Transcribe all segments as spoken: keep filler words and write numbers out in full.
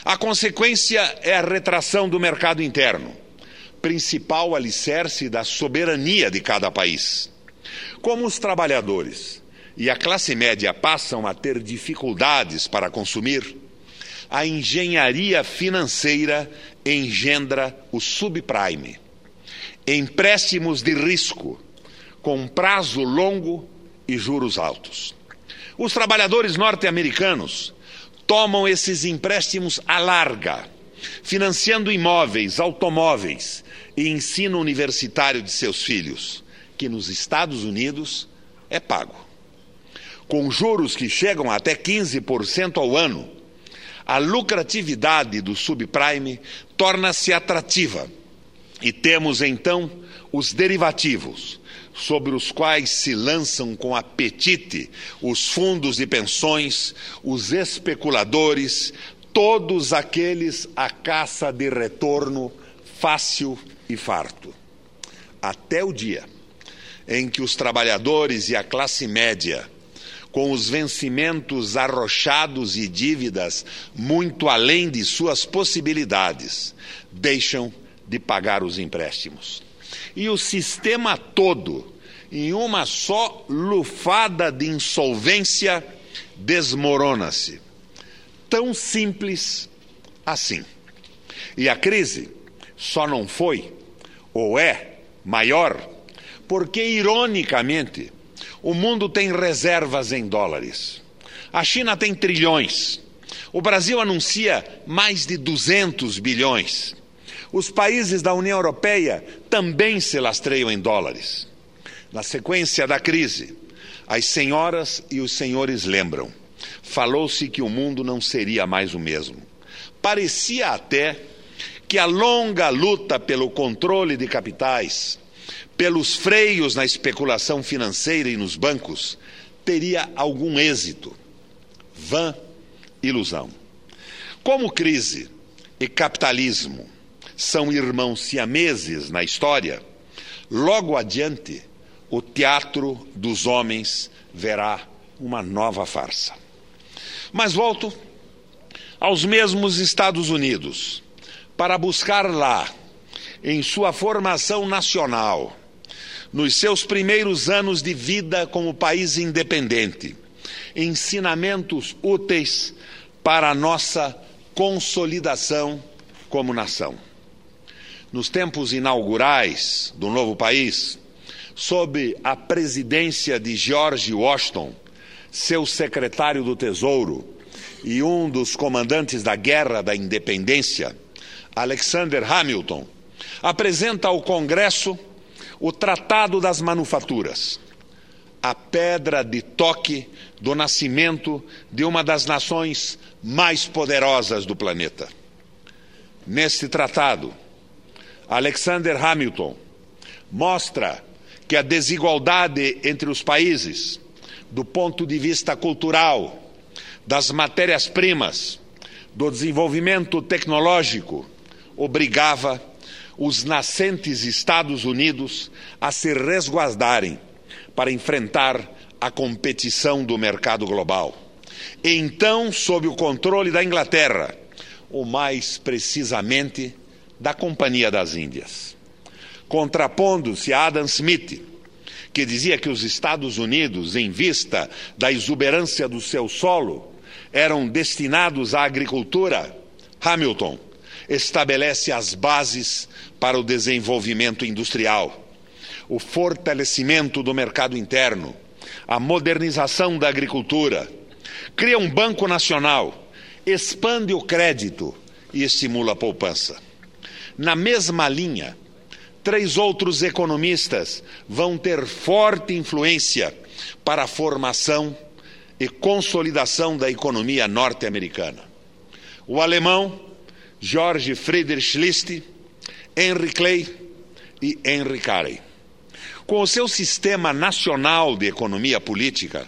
A consequência é a retração do mercado interno, principal alicerce da soberania de cada país. Como os trabalhadores e a classe média passam a ter dificuldades para consumir, a engenharia financeira engendra o subprime, empréstimos de risco, com prazo longo e juros altos. Os trabalhadores norte-americanos tomam esses empréstimos à larga, financiando imóveis, automóveis e ensino universitário de seus filhos, que nos Estados Unidos é pago. Com juros que chegam até quinze por cento ao ano, a lucratividade do subprime torna-se atrativa e temos então os derivativos, sobre os quais se lançam com apetite os fundos de pensões, os especuladores, todos aqueles à caça de retorno fácil e farto. Até o dia em que os trabalhadores e a classe média, com os vencimentos arrochados e dívidas muito além de suas possibilidades, deixam de pagar os empréstimos. E o sistema todo, em uma só lufada de insolvência, desmorona-se. Tão simples assim. E a crise só não foi, ou é, maior, porque, ironicamente, o mundo tem reservas em dólares. A China tem trilhões. O Brasil anuncia mais de duzentos bilhões. Os países da União Europeia também se lastreiam em dólares. Na sequência da crise, as senhoras e os senhores lembram. Falou-se que o mundo não seria mais o mesmo. Parecia até que a longa luta pelo controle de capitais, pelos freios na especulação financeira e nos bancos, teria algum êxito. Vã ilusão. Como crise e capitalismo são irmãos siameses na história, logo adiante o teatro dos homens verá uma nova farsa. Mas volto aos mesmos Estados Unidos, para buscar lá, em sua formação nacional, nos seus primeiros anos de vida como país independente, ensinamentos úteis para a nossa consolidação como nação. Nos tempos inaugurais do novo país, sob a presidência de George Washington, seu secretário do Tesouro e um dos comandantes da Guerra da Independência, Alexander Hamilton, apresenta ao Congresso o Tratado das Manufaturas, a pedra de toque do nascimento de uma das nações mais poderosas do planeta. Neste tratado, Alexander Hamilton mostra que a desigualdade entre os países, do ponto de vista cultural, das matérias-primas, do desenvolvimento tecnológico, obrigava os nascentes Estados Unidos a se resguardarem para enfrentar a competição do mercado global. Então, sob o controle da Inglaterra, ou mais precisamente da Companhia das Índias. Contrapondo-se a Adam Smith, que dizia que os Estados Unidos, em vista da exuberância do seu solo, eram destinados à agricultura, Hamilton estabelece as bases para o desenvolvimento industrial, o fortalecimento do mercado interno, a modernização da agricultura, cria um banco nacional, expande o crédito e estimula a poupança. Na mesma linha, três outros economistas vão ter forte influência para a formação e consolidação da economia norte-americana. O alemão George Friedrich List, Henry Clay e Henry Carey. Com o seu sistema nacional de economia política,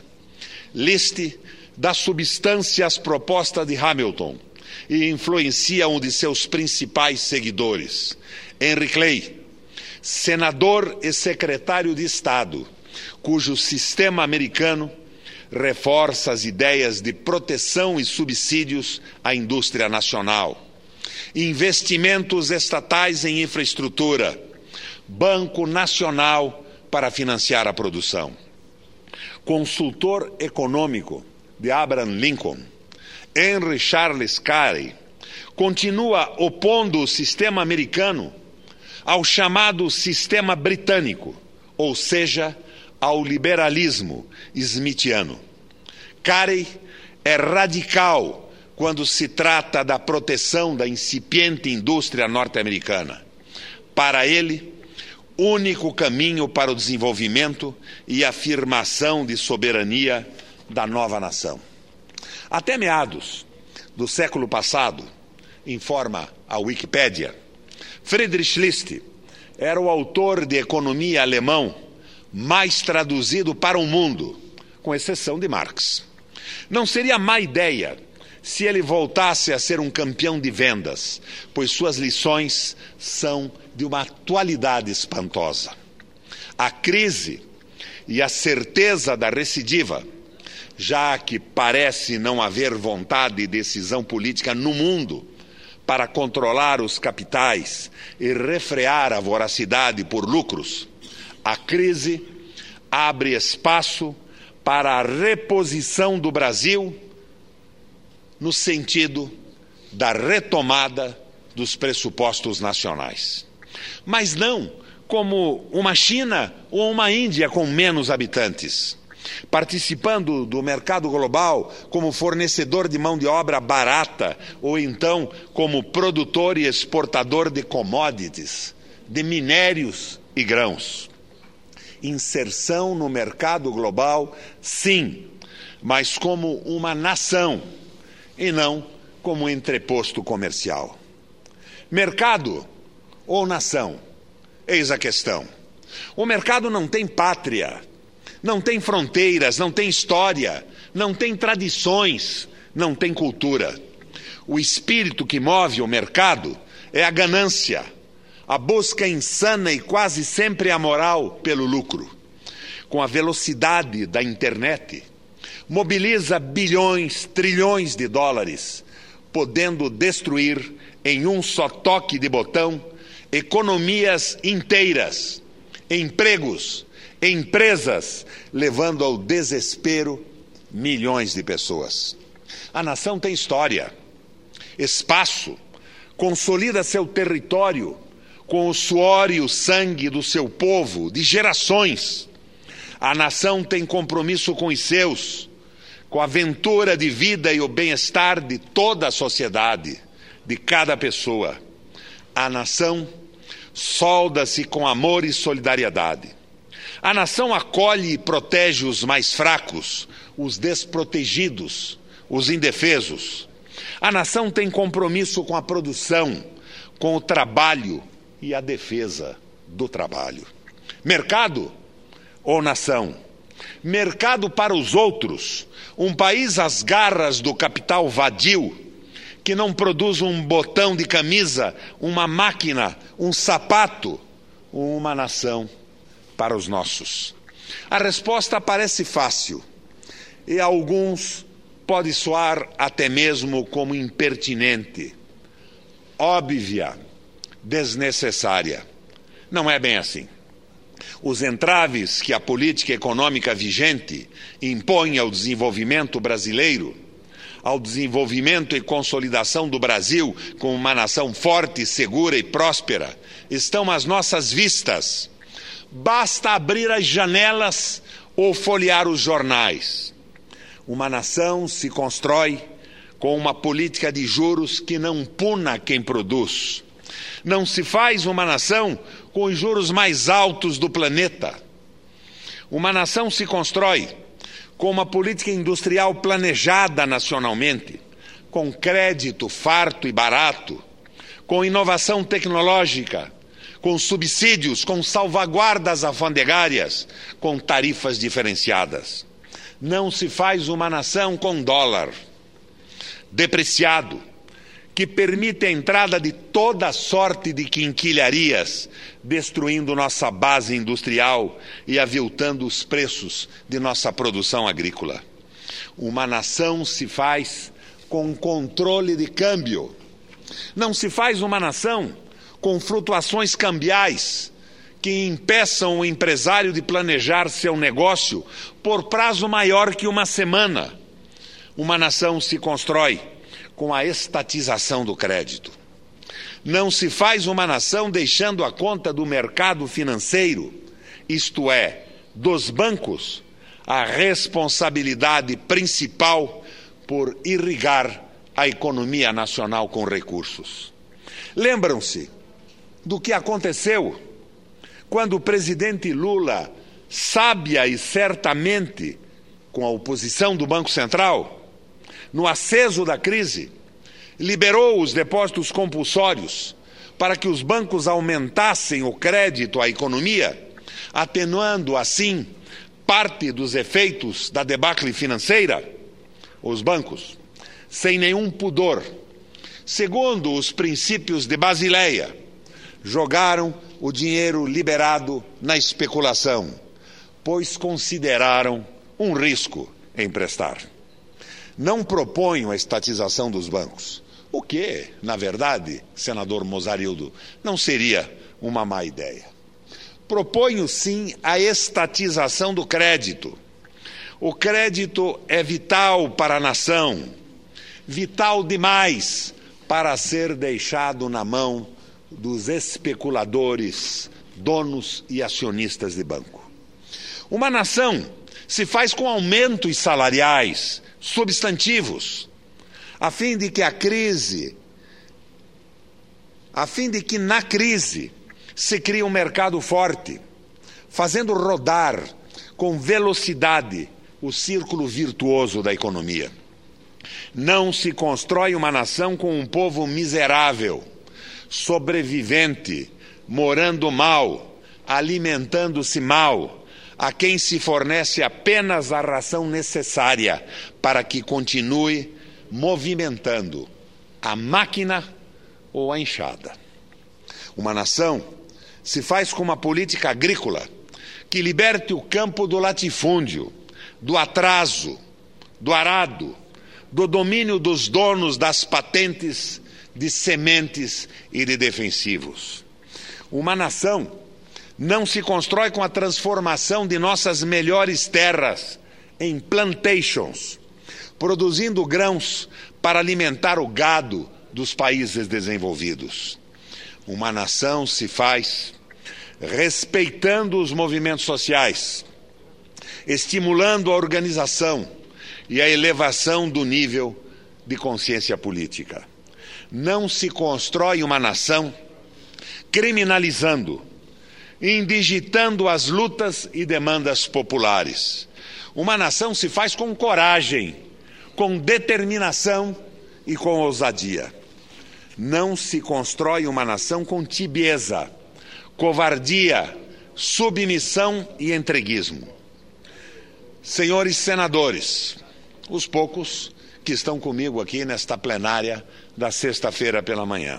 List dá substância às propostas de Hamilton e influencia um de seus principais seguidores, Henry Clay, senador e secretário de Estado, cujo sistema americano reforça as ideias de proteção e subsídios à indústria nacional, investimentos estatais em infraestrutura, Banco Nacional para financiar a produção. Consultor econômico de Abraham Lincoln, Henry Charles Carey, continua opondo o sistema americano ao chamado sistema britânico, ou seja, ao liberalismo smithiano. Carey é radical quando se trata da proteção da incipiente indústria norte-americana. Para ele, único caminho para o desenvolvimento e afirmação de soberania da nova nação. Até meados do século passado, informa a Wikipédia, Friedrich List era o autor de economia alemão mais traduzido para o mundo, com exceção de Marx. Não seria má ideia se ele voltasse a ser um campeão de vendas, pois suas lições são de uma atualidade espantosa. A crise e a certeza da recidiva, já que parece não haver vontade e decisão política no mundo para controlar os capitais e refrear a voracidade por lucros, a crise abre espaço para a reposição do Brasil no sentido da retomada dos pressupostos nacionais. Mas não como uma China ou uma Índia com menos habitantes, participando do mercado global como fornecedor de mão de obra barata ou então como produtor e exportador de commodities, de minérios e grãos. Inserção no mercado global, sim, mas como uma nação e não como um entreposto comercial. Mercado ou nação? Eis a questão. O mercado não tem pátria, não tem fronteiras, não tem história, não tem tradições, não tem cultura. O espírito que move o mercado é a ganância, a busca insana e quase sempre amoral pelo lucro. Com a velocidade da internet, mobiliza bilhões, trilhões de dólares, podendo destruir em um só toque de botão economias inteiras, empregos, empresas, levando ao desespero milhões de pessoas. A nação tem história, espaço, consolida seu território com o suor e o sangue do seu povo, de gerações. A nação tem compromisso com os seus, com a aventura de vida e o bem-estar de toda a sociedade, de cada pessoa. A nação solda-se com amor e solidariedade. A nação acolhe e protege os mais fracos, os desprotegidos, os indefesos. A nação tem compromisso com a produção, com o trabalho e a defesa do trabalho. Mercado ou nação? Mercado para os outros, um país às garras do capital vadio, que não produz um botão de camisa, uma máquina, um sapato, uma nação para os nossos. A resposta parece fácil e a alguns pode soar até mesmo como impertinente, óbvia, desnecessária. Não é bem assim. Os entraves que a política econômica vigente impõe ao desenvolvimento brasileiro, ao desenvolvimento e consolidação do Brasil como uma nação forte, segura e próspera, estão às nossas vistas. Basta abrir as janelas ou folhear os jornais. Uma nação se constrói com uma política de juros que não puna quem produz. Não se faz uma nação com os juros mais altos do planeta. Uma nação se constrói com uma política industrial planejada nacionalmente, com crédito farto e barato, com inovação tecnológica, com subsídios, com salvaguardas alfandegárias, com tarifas diferenciadas. Não se faz uma nação com dólar depreciado, que permite a entrada de toda sorte de quinquilharias, destruindo nossa base industrial e aviltando os preços de nossa produção agrícola. Uma nação se faz com controle de câmbio. Não se faz uma nação com flutuações cambiais que impeçam o empresário de planejar seu negócio por prazo maior que uma semana. Uma nação se constrói com a estatização do crédito. Não se faz uma nação deixando a conta do mercado financeiro, isto é, dos bancos, a responsabilidade principal por irrigar a economia nacional com recursos. Lembram-se do que aconteceu quando o presidente Lula, sábia e certamente com a oposição do Banco Central, no aceso da crise, liberou os depósitos compulsórios para que os bancos aumentassem o crédito à economia, atenuando assim parte dos efeitos da debacle financeira? Os bancos, sem nenhum pudor, segundo os princípios de Basileia, jogaram o dinheiro liberado na especulação, pois consideraram um risco emprestar. Não proponho a estatização dos bancos, o que, na verdade, senador Mozarildo, não seria uma má ideia. Proponho, sim, a estatização do crédito. O crédito é vital para a nação, vital demais para ser deixado na mão dos especuladores, donos e acionistas de banco. Uma nação se faz com aumentos salariais substantivos, a fim de que a crise, a fim de que na crise se crie um mercado forte, fazendo rodar com velocidade o círculo virtuoso da economia. Não se constrói uma nação com um povo miserável, sobrevivente, morando mal, alimentando-se mal, a quem se fornece apenas a ração necessária para que continue movimentando a máquina ou a enxada. Uma nação se faz com uma política agrícola que liberte o campo do latifúndio, do atraso, do arado, do domínio dos donos das patentes de sementes e de defensivos. Uma nação não se constrói com a transformação de nossas melhores terras em plantations, produzindo grãos para alimentar o gado dos países desenvolvidos. Uma nação se faz respeitando os movimentos sociais, estimulando a organização e a elevação do nível de consciência política. Não se constrói uma nação criminalizando, indigitando as lutas e demandas populares. Uma nação se faz com coragem, com determinação e com ousadia. Não se constrói uma nação com tibieza, covardia, submissão e entreguismo. Senhores senadores, os poucos que estão comigo aqui nesta plenária da sexta-feira pela manhã.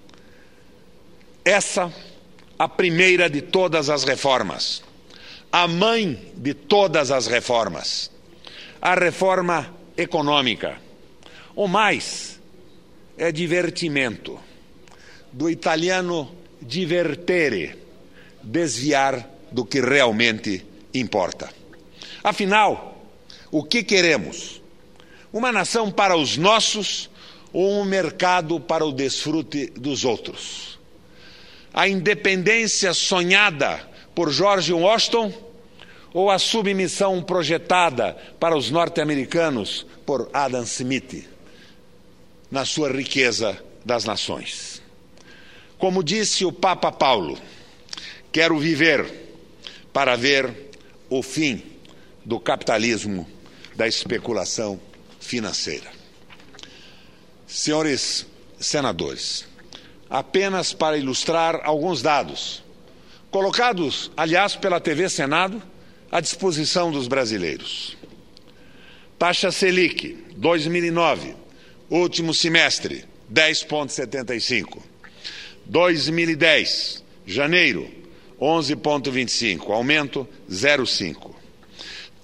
Essa, a primeira de todas as reformas, a mãe de todas as reformas, a reforma econômica. O mais é divertimento, do italiano divertere, desviar do que realmente importa. Afinal, o que queremos? Uma nação para os nossos ou um mercado para o desfrute dos outros? A independência sonhada por George Washington ou a submissão projetada para os norte-americanos por Adam Smith na sua riqueza das nações? Como disse o Papa Paulo, quero viver para ver o fim do capitalismo, da especulação financeira. Senhores senadores, apenas para ilustrar alguns dados, colocados, aliás, pela T V Senado, à disposição dos brasileiros. Taxa Selic, dois mil e nove, último semestre, dez vírgula setenta e cinco. dois mil e dez, janeiro, onze vírgula vinte e cinco, aumento zero vírgula cinco.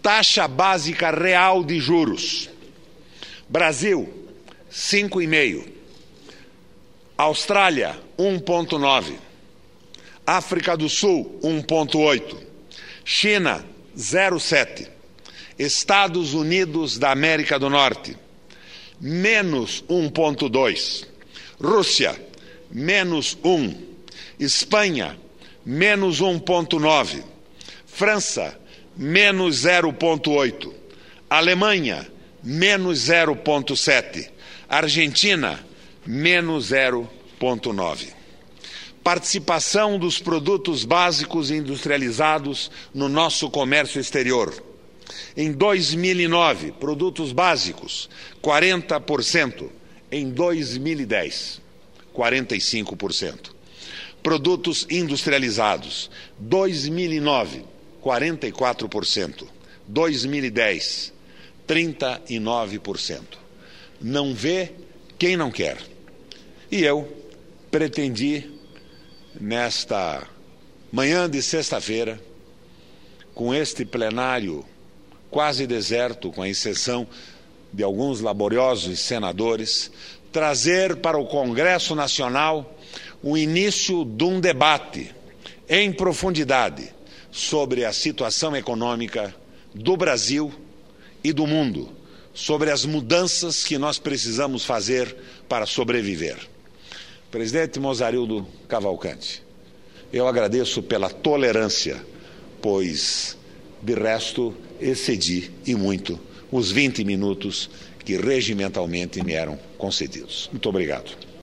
Taxa básica real de juros. Brasil, cinco vírgula cinco. Austrália, um vírgula nove. África do Sul, um vírgula oito. China, zero vírgula sete. Estados Unidos da América do Norte, menos um vírgula dois. Rússia, menos um. Espanha, menos um vírgula nove. França, menos zero vírgula oito. Alemanha, menos zero vírgula sete. Argentina, menos zero vírgula nove. Participação dos produtos básicos industrializados no nosso comércio exterior. Em dois mil e nove, produtos básicos, quarenta por cento. Em dois mil e dez, quarenta e cinco por cento. Produtos industrializados, dois mil e nove, quarenta e quatro por cento. dois mil e dez, trinta e nove por cento. Não vê quem não quer. E eu pretendi, nesta manhã de sexta-feira, com este plenário quase deserto, com a exceção de alguns laboriosos senadores, trazer para o Congresso Nacional o início de um debate em profundidade sobre a situação econômica do Brasil e do mundo, sobre as mudanças que nós precisamos fazer para sobreviver. Presidente Mozarildo Cavalcante, eu agradeço pela tolerância, pois, de resto, excedi e muito os vinte minutos que regimentalmente me eram concedidos. Muito obrigado.